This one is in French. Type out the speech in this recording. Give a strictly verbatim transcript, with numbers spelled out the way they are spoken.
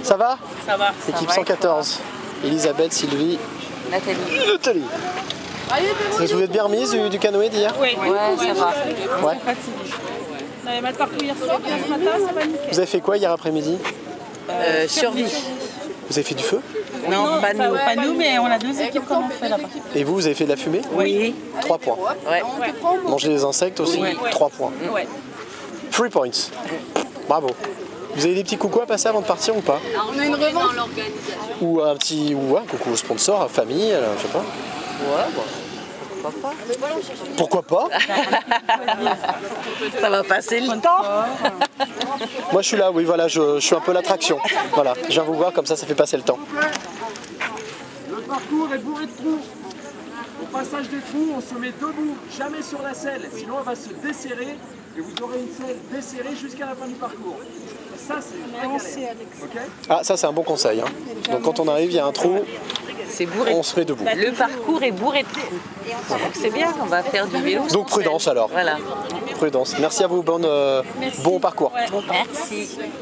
Ça va? Ça va. Équipe va, cent quatorze. Elisabeth, Sylvie, Nathalie. Nathalie. Vous vous êtes bien remise du, du canoë d'hier? Oui, Ouais, ça va. Ouais. On avait mal parcouru hier soir, puis là, ce matin, ça va nickel. Vous avez fait quoi hier après-midi? Euh, survie. Vous avez fait du feu? Non, pas Enfin, nous. pas nous, mais on a deux équipes qu'on en fait là-bas. Et vous, vous avez fait de la fumée? Oui. trois points. Ouais. Manger des insectes aussi? Oui. trois points. Ouais. three points. Bravo. Vous avez des petits coucous à passer avant de partir ou pas? On a une revanche. Ou un petit ou ouais, coucou au sponsor, à famille, euh, je sais pas. Ouais, bon. Pourquoi pas? Ça va passer le temps. Moi je suis là, oui, voilà, je, je suis un peu l'attraction. Voilà, je viens vous voir, comme ça, ça fait passer le temps. Le parcours est bourré de trous. Au passage des trous, on se met debout, jamais sur la selle, sinon elle va se desserrer et vous aurez une selle desserrée jusqu'à la fin du parcours. Et ça, c'est une vraie galère. Ok ? Ah, ça c'est un bon conseil. Hein. Donc quand on arrive, il y a un trou, C'est bourré. on se met debout. Le parcours est bourré de trous. Donc c'est bien, on va faire du vélo. Donc prudence alors. Voilà. Prudence. Merci à vous, bonne, euh, bon parcours. Merci.